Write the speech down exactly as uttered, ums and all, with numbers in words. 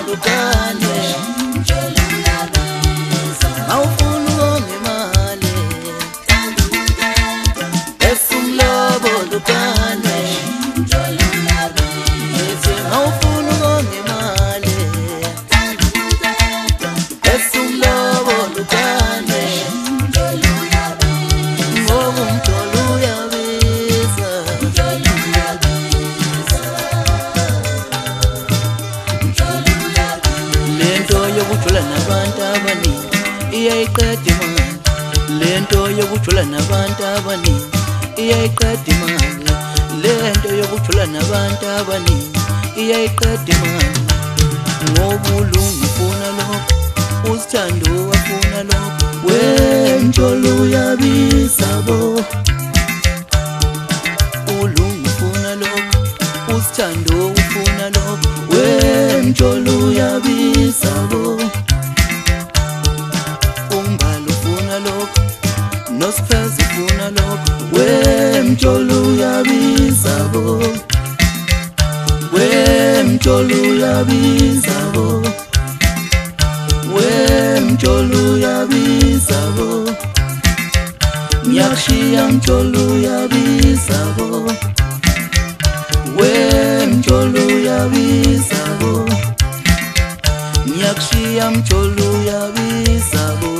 bolukane awufuna ukonga imali esumlo bolukane ethi awufuna ukonga imali esumlo bolukane ngoba umjolo uyabiza lento yokujula nabantu abaningi iyayiqeda imali lento yokujula nabantu abaningi iyayiqeda imali lento yokujula nabantu abaningi iyayiqeda imali ngoba ulungu ufuna lokho usithando wafuna lokho wemjolo uyabiza bo ulungu ufuna lokho usithando ufuna lokho wemjolo uyabiza bo umbalo ufuna lokho nosifeza ufuna lokho wemjolo uyabiza bo wemjolo uyabiza bo wemjolo uyabiza bo nyakushiya mjolo uyabiza bo wemjolo uyabiza bo nyakushiya mjolo uyabiza bo